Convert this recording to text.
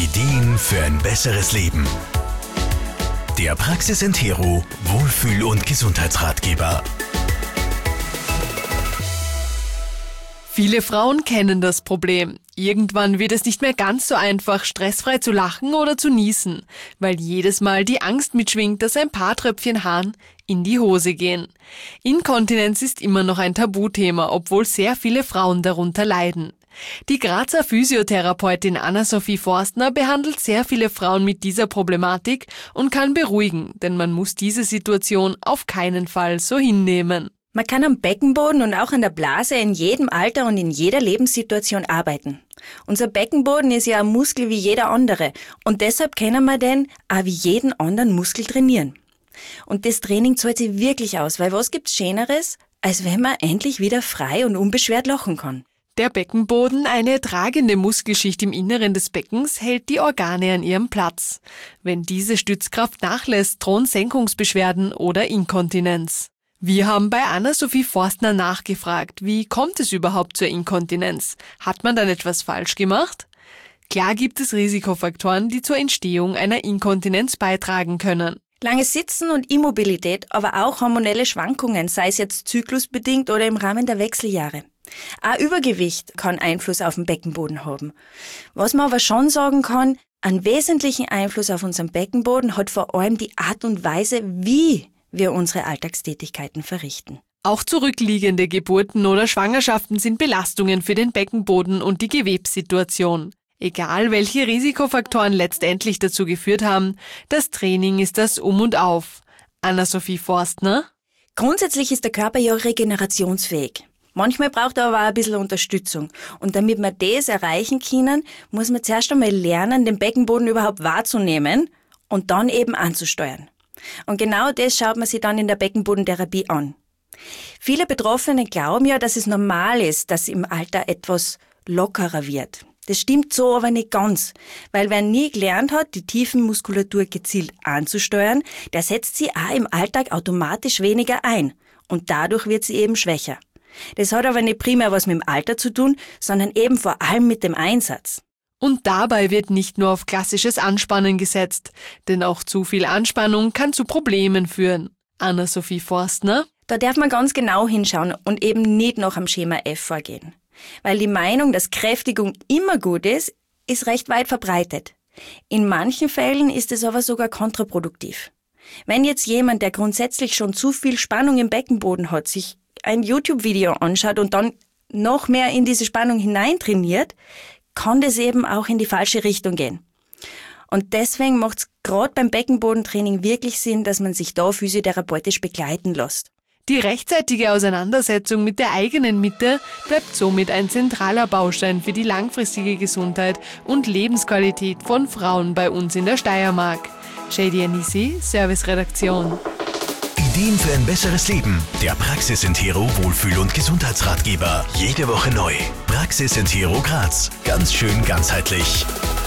Ideen für ein besseres Leben. Der Praxis Intero Wohlfühl- und Gesundheitsratgeber. Viele Frauen kennen das Problem. Irgendwann wird es nicht mehr ganz so einfach, stressfrei zu lachen oder zu niesen, weil jedes Mal die Angst mitschwingt, dass ein paar Tröpfchen Harn in die Hose gehen. Inkontinenz ist immer noch ein Tabuthema, obwohl sehr viele Frauen darunter leiden. Die Grazer Physiotherapeutin Anna-Sophie Forstner behandelt sehr viele Frauen mit dieser Problematik und kann beruhigen, denn man muss diese Situation auf keinen Fall so hinnehmen. Man kann am Beckenboden und auch an der Blase in jedem Alter und in jeder Lebenssituation arbeiten. Unser Beckenboden ist ja ein Muskel wie jeder andere und deshalb können wir den auch wie jeden anderen Muskel trainieren. Und das Training zahlt sich wirklich aus, weil was gibt's Schöneres, als wenn man endlich wieder frei und unbeschwert lachen kann. Der Beckenboden, eine tragende Muskelschicht im Inneren des Beckens, hält die Organe an ihrem Platz. Wenn diese Stützkraft nachlässt, drohen Senkungsbeschwerden oder Inkontinenz. Wir haben bei Anna-Sophie Forstner nachgefragt, wie kommt es überhaupt zur Inkontinenz? Hat man dann etwas falsch gemacht? Klar gibt es Risikofaktoren, die zur Entstehung einer Inkontinenz beitragen können. Langes Sitzen und Immobilität, aber auch hormonelle Schwankungen, sei es jetzt zyklusbedingt oder im Rahmen der Wechseljahre. Auch Übergewicht kann Einfluss auf den Beckenboden haben. Was man aber schon sagen kann, einen wesentlichen Einfluss auf unseren Beckenboden hat vor allem die Art und Weise, wie wir unsere Alltagstätigkeiten verrichten. Auch zurückliegende Geburten oder Schwangerschaften sind Belastungen für den Beckenboden und die Gewebssituation. Egal, welche Risikofaktoren letztendlich dazu geführt haben, das Training ist das Um und Auf. Anna-Sophie Forstner? Grundsätzlich ist der Körper ja regenerationsfähig. Manchmal braucht er aber auch ein bisschen Unterstützung. Und damit wir das erreichen können, muss man zuerst einmal lernen, den Beckenboden überhaupt wahrzunehmen und dann eben anzusteuern. Und genau das schaut man sich dann in der Beckenbodentherapie an. Viele Betroffene glauben ja, dass es normal ist, dass im Alter etwas lockerer wird. Das stimmt so aber nicht ganz, weil wer nie gelernt hat, die Tiefenmuskulatur gezielt anzusteuern, der setzt sie auch im Alltag automatisch weniger ein und dadurch wird sie eben schwächer. Das hat aber nicht primär was mit dem Alter zu tun, sondern eben vor allem mit dem Einsatz. Und dabei wird nicht nur auf klassisches Anspannen gesetzt, denn auch zu viel Anspannung kann zu Problemen führen. Anna-Sophie Forstner? Da darf man ganz genau hinschauen und eben nicht nach dem Schema F vorgehen. Weil die Meinung, dass Kräftigung immer gut ist, ist recht weit verbreitet. In manchen Fällen ist es aber sogar kontraproduktiv. Wenn jetzt jemand, der grundsätzlich schon zu viel Spannung im Beckenboden hat, sich ein YouTube-Video anschaut und dann noch mehr in diese Spannung hineintrainiert, kann das eben auch in die falsche Richtung gehen. Und deswegen macht es gerade beim Beckenbodentraining wirklich Sinn, dass man sich da physiotherapeutisch begleiten lässt. Die rechtzeitige Auseinandersetzung mit der eigenen Mitte bleibt somit ein zentraler Baustein für die langfristige Gesundheit und Lebensqualität von Frauen bei uns in der Steiermark. Shady Anisi, Serviceredaktion. Ideen für ein besseres Leben. Der Praxis Intero Wohlfühl- und Gesundheitsratgeber. Jede Woche neu. Praxis Intero Graz. Ganz schön ganzheitlich.